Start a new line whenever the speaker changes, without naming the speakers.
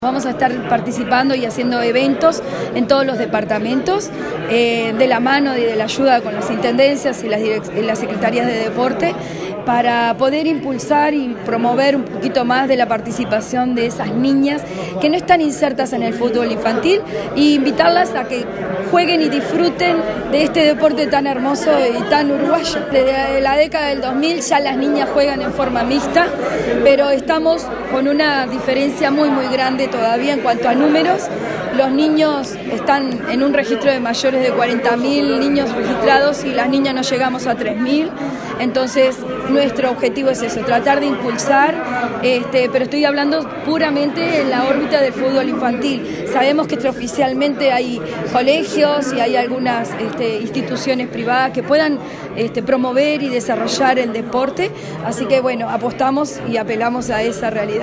Vamos a estar participando y haciendo eventos en todos los departamentos, de la mano y de la ayuda con las intendencias y las secretarías de deporte, para poder impulsar y promover un poquito más de la participación de esas niñas que no están insertas en el fútbol infantil, e invitarlas a que jueguen y disfruten de este deporte tan hermoso y tan uruguayo. Desde la década del 2000 ya las niñas juegan en forma mixta, pero estamos con una diferencia muy grande todavía en cuanto a números. Los niños están en un registro de mayores de 40.000 niños registrados y las niñas no llegamos a 3.000. Entonces nuestro objetivo es eso, tratar de impulsar, pero estoy hablando puramente en la órbita del fútbol infantil. Sabemos que extraoficialmente hay colegios y hay algunas instituciones privadas que puedan promover y desarrollar el deporte, así que bueno, apostamos y apelamos a esa realidad.